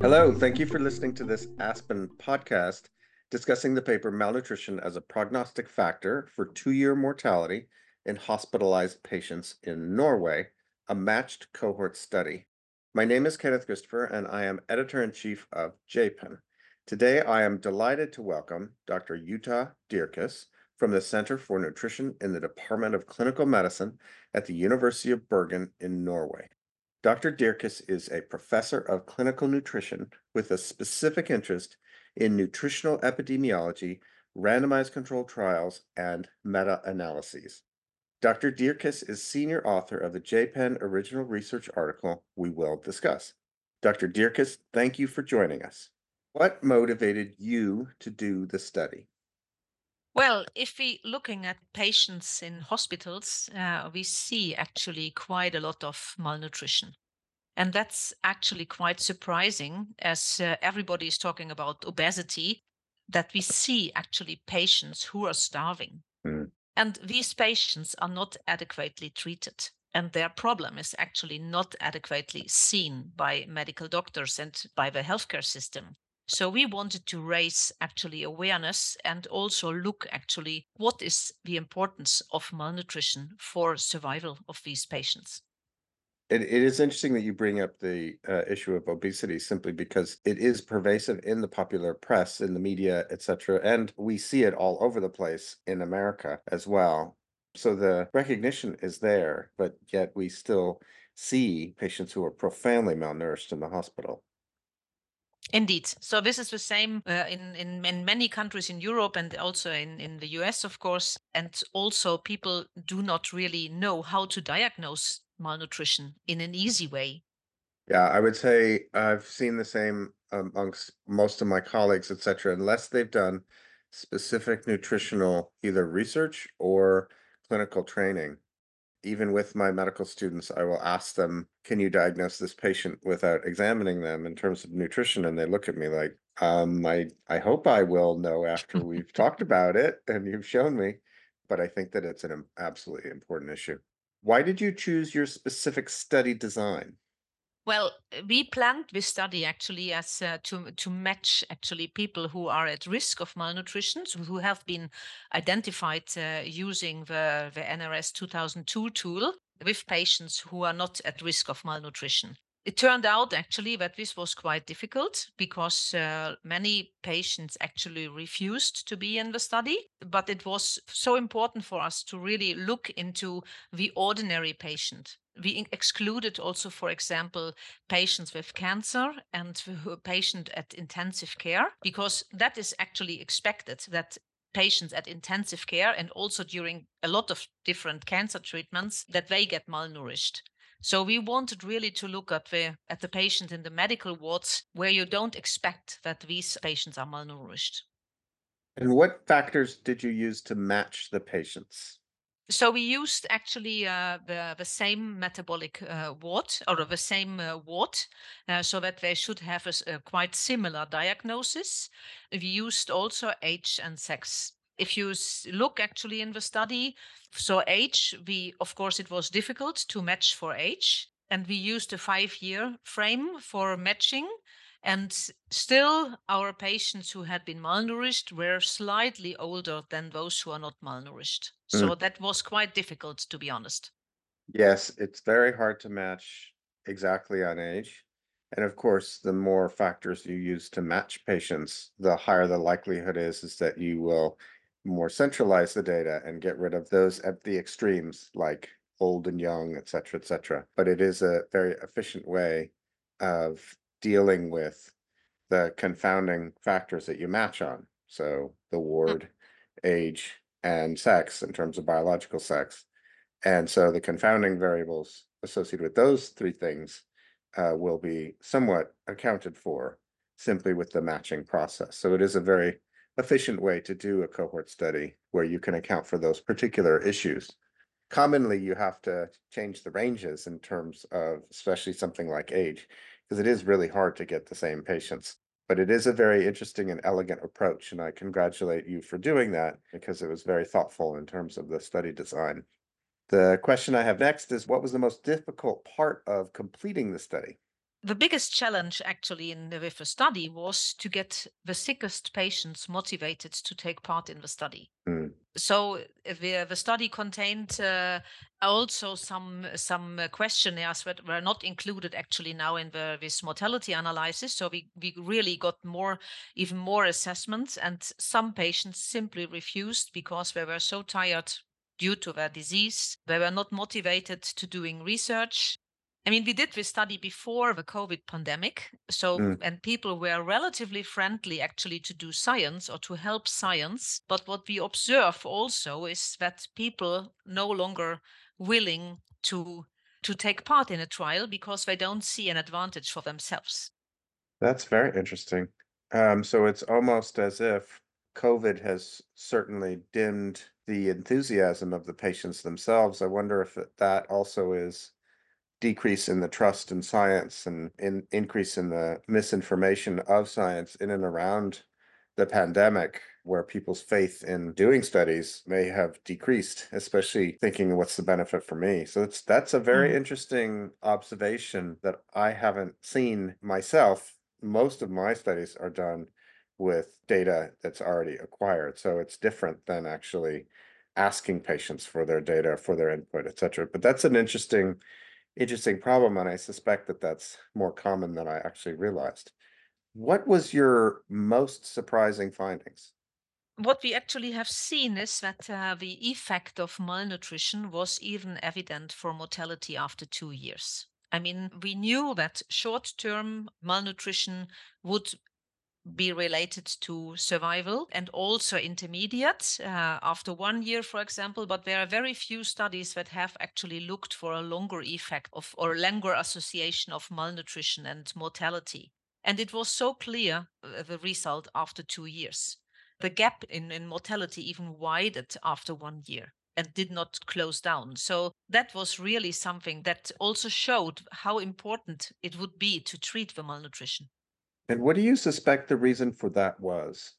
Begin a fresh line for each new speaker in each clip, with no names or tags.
Hello, thank you for listening to this Aspen podcast discussing the paper Malnutrition as a Prognostic Factor for Two-Year Mortality in Hospitalized Patients in Norway, a Matched Cohort Study. My name is Kenneth Christopher, and I am Editor-in-Chief of JPEN. Today, I am delighted to welcome Dr. Jutta Dierkes from the Center for Nutrition in the Department of Clinical Medicine at the University of Bergen in Norway. Dr. Dierkes is a professor of clinical nutrition with a specific interest in nutritional epidemiology, randomized controlled trials, and meta-analyses. Dr. Dierkes is senior author of the JPEN original research article we will discuss. Dr. Dierkes, thank you for joining us. What motivated you to do the study?
Well, if we looking at patients in hospitals, we see actually quite a lot of malnutrition. And that's actually quite surprising as everybody is talking about obesity, that we see actually patients who are starving.
Mm.
And these patients are not adequately treated. And their problem is actually not adequately seen by medical doctors and by the healthcare system. So we wanted to raise actually awareness and also look actually what is the importance of malnutrition for survival of these patients.
It is interesting that you bring up the issue of obesity simply because it is pervasive in the popular press, in the media, etc. And we see it all over the place in America as well. So the recognition is there, but yet we still see patients who are profoundly malnourished in the hospital.
Indeed. So this is the same in many countries in Europe and also in the US, of course. And also people do not really know how to diagnose malnutrition in an easy way.
Yeah, I would say I've seen the same amongst most of my colleagues, etc., unless they've done specific nutritional either research or clinical training. Even with my medical students, I will ask them, can you diagnose this patient without examining them in terms of nutrition? And they look at me like, I hope I will know after we've talked about it and you've shown me. But I think that it's an absolutely important issue. Why did you choose your specific study design?
Well, we planned this study actually as to match actually people who are at risk of malnutrition, so who have been identified using the NRS 2002 tool with patients who are not at risk of malnutrition. It turned out actually that this was quite difficult because many patients actually refused to be in the study. But it was so important for us to really look into the ordinary patient. We excluded also, for example, patients with cancer and patient at intensive care, because that is actually expected that patients at intensive care and also during a lot of different cancer treatments that they get malnourished. So we wanted really to look at the patient in the medical wards where you don't expect that these patients are malnourished.
And what factors did you use to match the patients?
So we used actually the same metabolic ward or the same ward, so that they should have a quite similar diagnosis. We used also age and sex. If you look actually in the study, so age, we of course it was difficult to match for age, and we used a 5-year frame for matching. And still, our patients who had been malnourished were slightly older than those who are not malnourished. So
Mm.
that was quite difficult, to be honest.
Yes, it's very hard to match exactly on age. And of course, the more factors you use to match patients, the higher the likelihood is that you will more centralize the data and get rid of those at the extremes, like old and young, et cetera, et cetera. But it is a very efficient way of dealing with the confounding factors that you match on. So the
Mm.
ward, age, and sex in terms of biological sex. And so the confounding variables associated with those three things will be somewhat accounted for simply with the matching process. So it is a very efficient way to do a cohort study where you can account for those particular issues. Commonly, you have to change the ranges in terms of especially something like age, because it is really hard to get the same patients. But it is a very interesting and elegant approach, and I congratulate you for doing that because it was very thoughtful in terms of the study design. The question I have next is, what was the most difficult part of completing the study?
The biggest challenge actually with the study was to get the sickest patients motivated to take part in the study.
Mm,
So the study contained also some questionnaires that were not included actually now in the this mortality analysis. So we really got even more assessments, and some patients simply refused because they were so tired due to their disease. They were not motivated to doing research. I mean, we did this study before the COVID pandemic. So,
mm.
and people were relatively friendly actually to do science or to help science. But what we observe also is that people no longer willing to take part in a trial because they don't see an advantage for themselves.
That's very interesting. So it's almost as if COVID has certainly dimmed the enthusiasm of the patients themselves. I wonder if that also is decrease in the trust in science and increase in the misinformation of science in and around the pandemic, where people's faith in doing studies may have decreased, especially thinking what's the benefit for me. So that's a very
Mm.
interesting observation that I haven't seen myself. Most of my studies are done with data that's already acquired. So it's different than actually asking patients for their data, for their input, et cetera. But that's an interesting problem, and I suspect that that's more common than I actually realized. What was your most surprising findings?
What we actually have seen is that the effect of malnutrition was even evident for mortality after 2 years. I mean, we knew that short term malnutrition would be related to survival and also intermediate after 1 year, for example. But there are very few studies that have actually looked for a longer effect of or longer association of malnutrition and mortality. And it was so clear, the result after 2 years. The gap in mortality even widened after 1 year and did not close down. So that was really something that also showed how important it would be to treat the malnutrition.
And what do you suspect the reason for that was?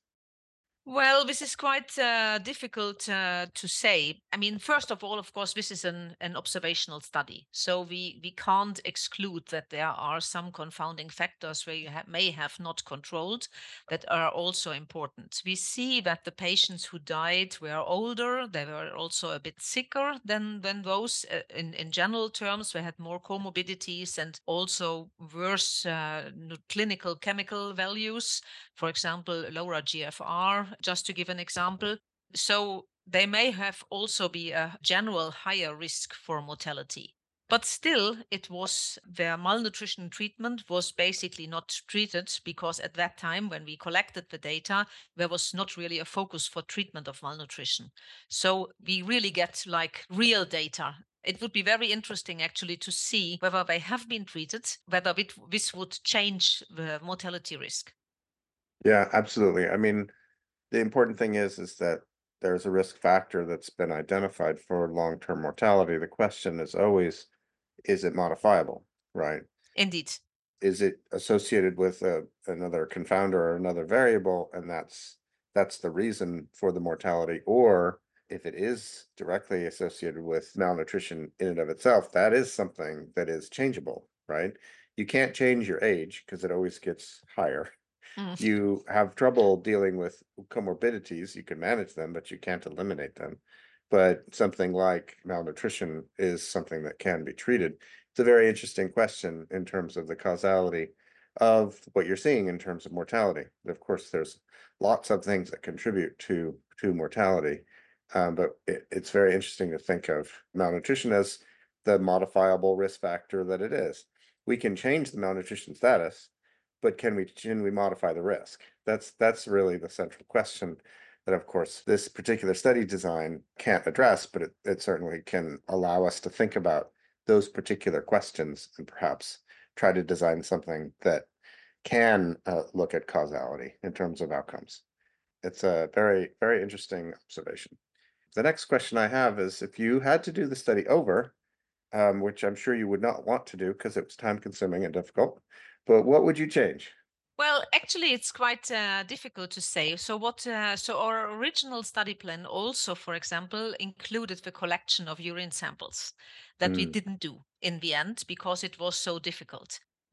Well, this is quite difficult to say. I mean, first of all, of course, this is an observational study. So we can't exclude that there are some confounding factors where you may have not controlled that are also important. We see that the patients who died were older. They were also a bit sicker than those in general terms. They had more comorbidities and also worse clinical chemical values, for example, lower GFR, just to give an example. So they may have also be a general higher risk for mortality. But still, it was their malnutrition treatment was basically not treated because at that time, when we collected the data, there was not really a focus for treatment of malnutrition. So we really get like real data. It would be very interesting actually to see whether they have been treated, whether this would change the mortality risk.
Yeah, absolutely. I mean, the important thing is that there's a risk factor that's been identified for long-term mortality. The question is always, is it modifiable, right?
Indeed.
Is it associated with another confounder or another variable, and that's the reason for the mortality? Or if it is directly associated with malnutrition in and of itself, that is something that is changeable, right? You can't change your age because it always gets higher.
Mm.
You have trouble dealing with comorbidities. You can manage them, but you can't eliminate them. But something like malnutrition is something that can be treated. It's a very interesting question in terms of the causality of what you're seeing in terms of mortality. Of course, there's lots of things that contribute to mortality, but it's very interesting to think of malnutrition as the modifiable risk factor that it is. We can change the malnutrition status, but can we modify the risk? That's really the central question that, of course, this particular study design can't address, but it certainly can allow us to think about those particular questions and perhaps try to design something that can look at causality in terms of outcomes. It's a very, very interesting observation. The next question I have is, if you had to do the study over, which I'm sure you would not want to do because it was time consuming and difficult, but what would you change?
Well, actually, it's quite difficult to say. So our original study plan also, for example, included the collection of urine samples that we
Mm,
didn't do in the end because it was so difficult.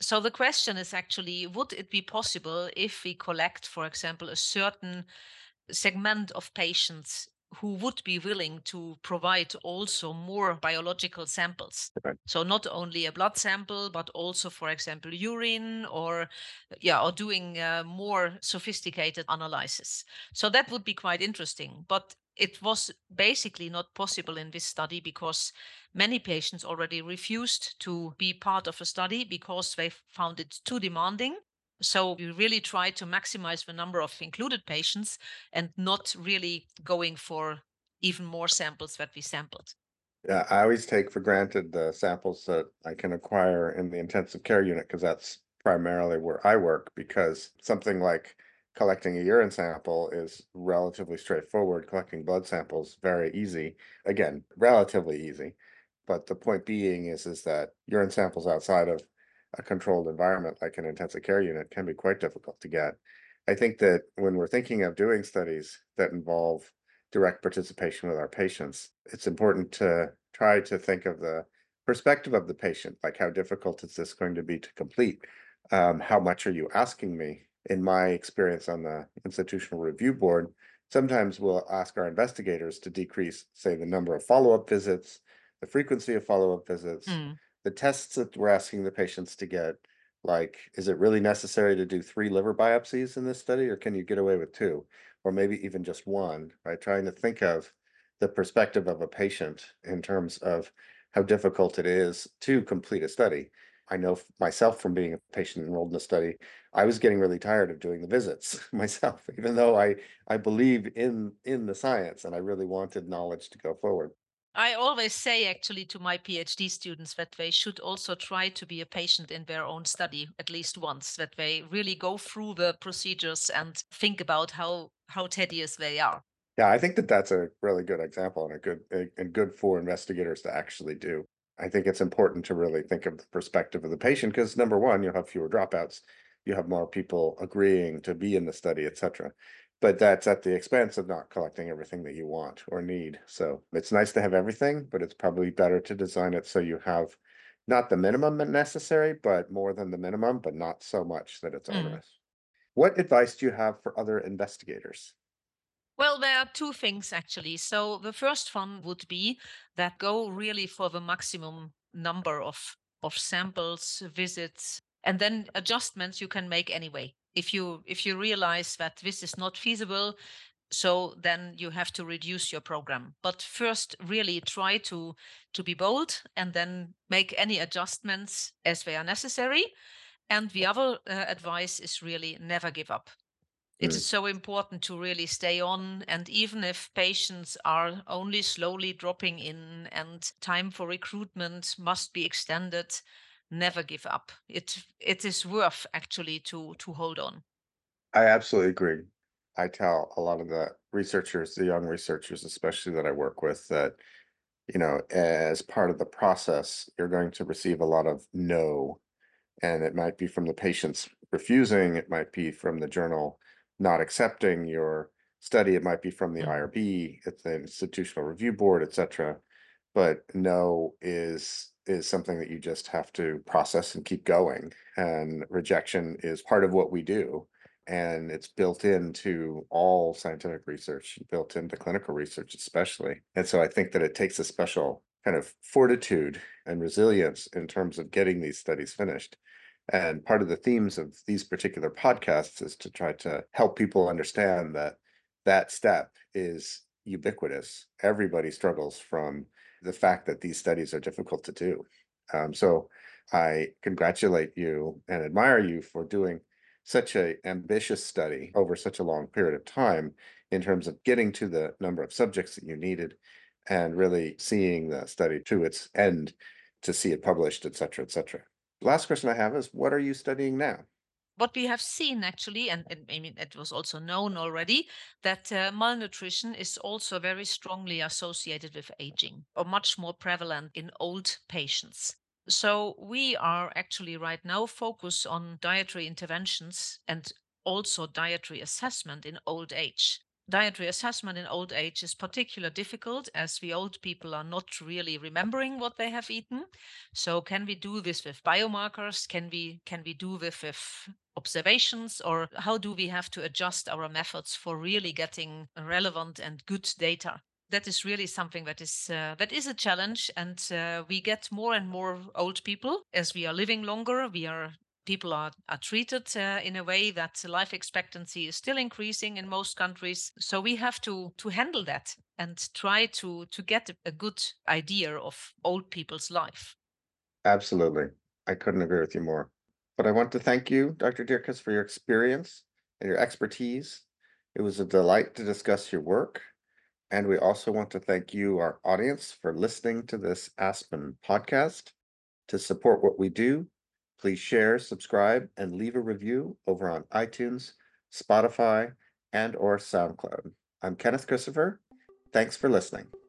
So the question is actually, would it be possible if we collect, for example, a certain segment of patients who would be willing to provide also more biological samples?
Right.
So not only a blood sample, but also, for example, urine, or yeah, or doing more sophisticated analysis. So that would be quite interesting. But it was basically not possible in this study because many patients already refused to be part of a study because they found it too demanding. So we really try to maximize the number of included patients and not really going for even more samples that we sampled.
Yeah, I always take for granted the samples that I can acquire in the intensive care unit because that's primarily where I work. Because something like collecting a urine sample is relatively straightforward. Collecting blood samples very easy. Again, relatively easy. But the point being is that urine samples outside of a controlled environment like an intensive care unit can be quite difficult to get. I think that when we're thinking of doing studies that involve direct participation with our patients, it's important to try to think of the perspective of the patient, like how difficult is this going to be to complete? How much are you asking me? In my experience on the institutional review board, sometimes we'll ask our investigators to decrease, say, the number of follow-up visits, the frequency of follow-up visits,
Mm,
the tests that we're asking the patients to get. Like, is it really necessary to do 3 liver biopsies in this study, or can you get away with 2? Or maybe even just 1, right? Trying to think of the perspective of a patient in terms of how difficult it is to complete a study. I know myself from being a patient enrolled in a study, I was getting really tired of doing the visits myself, even though I believe in the science and I really wanted knowledge to go forward.
I always say actually to my PhD students that they should also try to be a patient in their own study at least once, that they really go through the procedures and think about how tedious they are.
Yeah, I think that that's a really good example and and good for investigators to actually do. I think it's important to really think of the perspective of the patient because number one, you'll have fewer dropouts, you have more people agreeing to be in the study, etc. But that's at the expense of not collecting everything that you want or need. So it's nice to have everything, but it's probably better to design it so you have not the minimum necessary, but more than the minimum, but not so much that it's
Mm.
onerous. What advice do you have for other investigators?
Well, there are two things actually. So the first one would be that go really for the maximum number of samples, visits, and then adjustments you can make anyway. If you realize that this is not feasible, so then you have to reduce your program. But first, really try to be bold and then make any adjustments as they are necessary. And the other advice is really never give up. It
Hmm.
is so important to really stay on. And even if patients are only slowly dropping in and time for recruitment must be extended, never give up. It is worth actually to hold on.
I absolutely agree. I tell a lot of the researchers, the young researchers, especially that I work with, that, as part of the process, you're going to receive a lot of no. And it might be from the patients refusing, it might be from the journal not accepting your study, it might be from the
Mm.
IRB, it's the institutional review board, etc. But no is something that you just have to process and keep going. And rejection is part of what we do. And it's built into all scientific research, built into clinical research, especially. And so I think that it takes a special kind of fortitude and resilience in terms of getting these studies finished. And part of the themes of these particular podcasts is to try to help people understand that that step is ubiquitous. Everybody struggles from the fact that these studies are difficult to do. So I congratulate you and admire you for doing such a ambitious study over such a long period of time in terms of getting to the number of subjects that you needed and really seeing the study to its end to see it published, et cetera, et cetera. Last question I have is what are you studying now?
What we have seen actually, and I mean, it was also known already, that malnutrition is also very strongly associated with aging, or much more prevalent in old patients. So we are actually right now focused on dietary interventions and also dietary assessment in old age. Dietary assessment in old age is particularly difficult as we old people are not really remembering what they have eaten. So can we do this with biomarkers? Can we do this with observations, or how do we have to adjust our methods for really getting relevant and good data? That is really something that is a challenge, and we get more and more old people as we are living longer. People are treated in a way that life expectancy is still increasing in most countries. So we have to handle that and try to get a good idea of old people's life.
Absolutely. I couldn't agree with you more. But I want to thank you, Dr. Dirkus, for your experience and your expertise. It was a delight to discuss your work. And we also want to thank you, our audience, for listening to this Aspen podcast. To support what we do, please share, subscribe, and leave a review over on iTunes, Spotify, and or SoundCloud. I'm Kenneth Christopher. Thanks for listening.